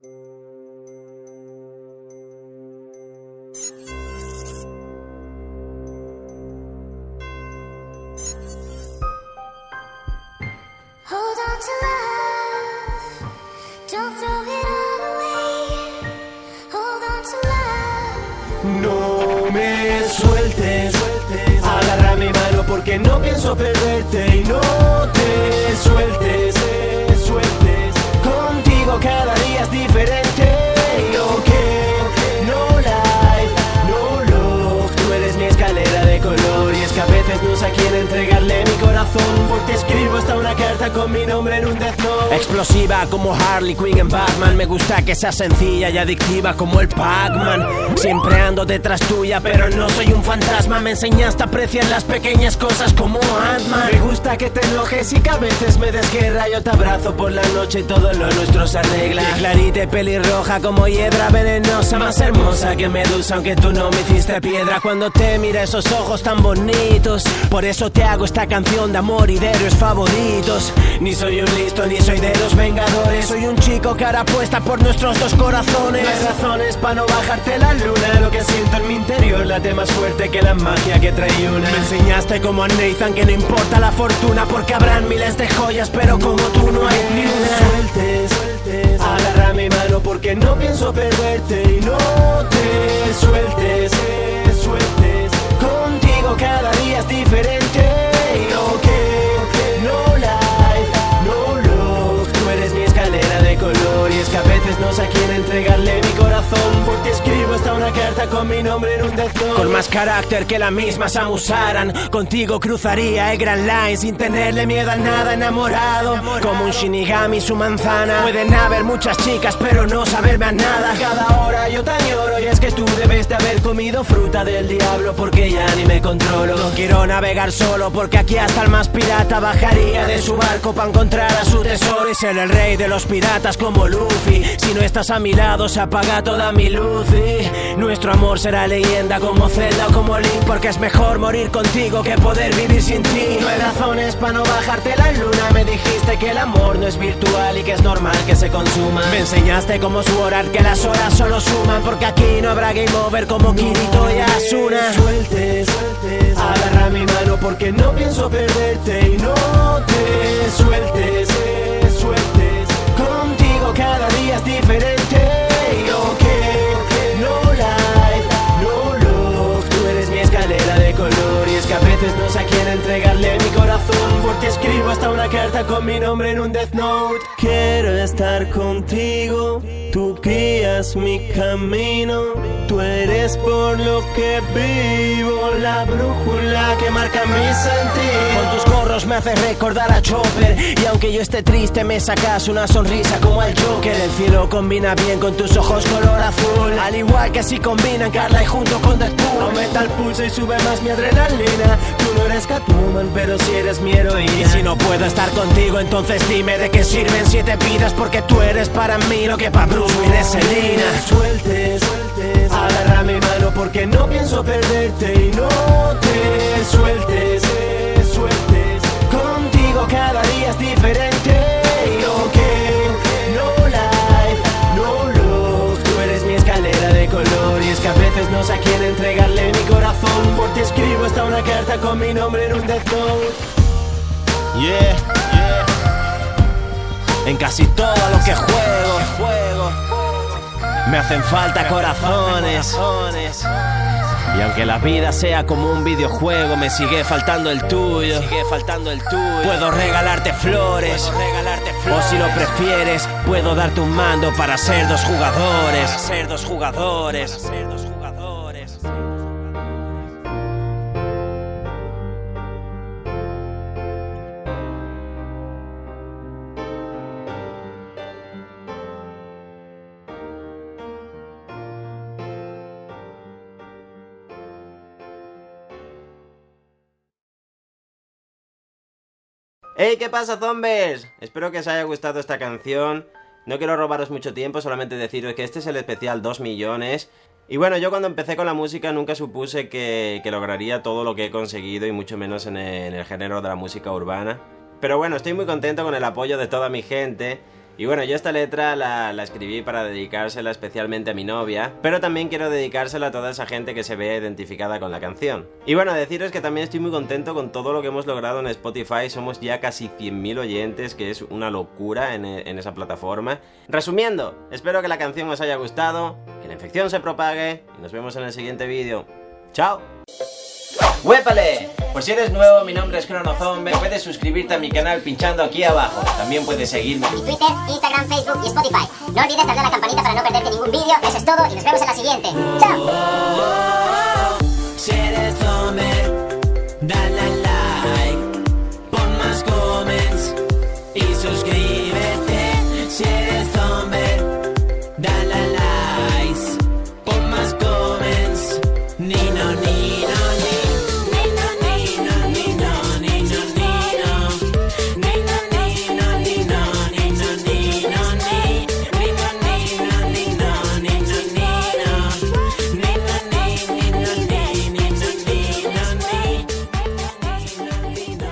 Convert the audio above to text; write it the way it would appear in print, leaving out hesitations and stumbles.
Hold on to love, don't throw it all away. Hold on to love. No me sueltes, agarra mi mano porque no pienso perderte. Y no te sueltes, contigo cada día es diferente. Yo que no life, no love. Tú eres mi escalera de color y es que a veces no sé a quién entregarle mi corazón. Porque escribo hasta una carta con mi nombre en un death note. Explosiva como Harley Quinn en Batman. Me gusta que sea sencilla y adictiva como el Pac-Man. Siempre ando detrás tuya pero no soy un fantasma. Me enseñaste a apreciar las pequeñas cosas como Ant-Man. Me gusta que te enojes y que a veces me des guerra. Yo te abrazo por la noche y todo lo nuestro se arregla. Y clarita y pelirroja como hiedra venenosa. Más hermosa que medusa aunque tú no me hiciste piedra. Cuando te mira esos ojos tan bonitos. Por eso te hago esta canción de amor y de héroes favoritos. Ni soy un listo ni soy de los vengadores. Soy un chico cara puesta por nuestros dos corazones. No hay razones para no bajarte la luna. Lo que siento en mi interior late más fuerte que la magia que trae una. Me enseñaste como a Nathan que no importa la fortuna. Porque habrán miles de joyas pero como tú no hay ni una. Sueltes, agarra mi mano porque no pienso perderte. Y no te sueltes, contigo cada día es diferente. Yo que no life, no love. Tú eres mi escalera de color y es que a veces no sé a quién entregarle mi corazón. Porque escribo hasta una carta con mi nombre en un death note. Con más carácter que la misma Samus Aran. Contigo cruzaría el Grand Line sin tenerle miedo a nada, enamorado como un Shinigami su manzana. Pueden haber muchas chicas pero no saberme a nada. Cada hora yo te añoro y es que tú debes de haber comido fruta del diablo. Porque ya ni me controlo. No quiero navegar solo porque aquí hasta el más pirata bajaría de su barco para encontrar a su tesoro y ser el rey de los piratas como Luffy. Si no estás a mi lado se apaga toda mi luz y nuestro amor será leyenda como Zelda o como Link. Porque es mejor morir contigo que poder vivir sin ti. No hay razones para no bajarte la luna. Me dijiste que el amor no es virtual y que es normal que se consuma. Me enseñaste cómo suorar que las horas solo suman. Porque aquí no habrá game over como Kirito y Asuna. Sueltes, agarra mi mano porque no pienso perderte. Y no te sueltes, contigo cada día es diferente. Yo que no life, no love. Tú eres mi escalera de color y es que a veces no sé a quién entregarle mi corazón. Porque escribo hasta una carta con mi nombre en un death note. Quiero estar contigo, tú guías mi camino. Tú eres por lo que vivo, la brújula que marca mi sentido. Con tus gorros me haces recordar a Chopper y aunque yo esté triste me sacas una sonrisa como el Joker. El cielo combina bien con tus ojos color azul, al igual que así combinan Carla y junto con Deadpool. Aumenta el pulso y sube más mi adrenalina. Tú no eres Catwoman pero si eres mi heroína. Y si no puedo estar contigo entonces dime de qué sirven 7 vidas. Porque tú eres para mí lo que para Bruce Wayne es Selina. Sueltes, agarra mi mano porque no pienso perderte. Y no te sueltes, contigo cada día es diferente. Yo que no life, no love. Tú eres mi escalera de color y es que a veces no sé a quién entregarle mi corazón. Porque escribo hasta una carta con mi nombre en un death note. Yeah. En casi todo lo que juego me hacen falta corazones. Y aunque la vida sea como un videojuego, me sigue faltando el tuyo. Puedo regalarte flores, o si lo prefieres, puedo darte un mando para ser dos jugadores. ¡Hey! ¿Qué pasa, zombies? Espero que os haya gustado esta canción. No quiero robaros mucho tiempo, solamente deciros que este es el especial 2 millones. Y bueno, yo cuando empecé con la música nunca supuse que lograría todo lo que he conseguido, y mucho menos en el género de la música urbana. Pero bueno, estoy muy contento con el apoyo de toda mi gente. Y bueno, yo esta letra la escribí para dedicársela especialmente a mi novia, pero también quiero dedicársela a toda esa gente que se ve identificada con la canción. Y bueno, deciros que también estoy muy contento con todo lo que hemos logrado en Spotify. Somos ya casi 100.000 oyentes, que es una locura en esa plataforma. Resumiendo, espero que la canción os haya gustado, que la infección se propague y nos vemos en el siguiente vídeo. ¡Chao! ¡Huépale! Por si eres nuevo, mi nombre es Chronozombe. Puedes suscribirte a mi canal pinchando aquí abajo. También puedes seguirme en mi Twitter, Instagram, Facebook y Spotify. No olvides darle a la campanita para no perderte ningún vídeo. Eso es todo y nos vemos en la siguiente. ¡Chao!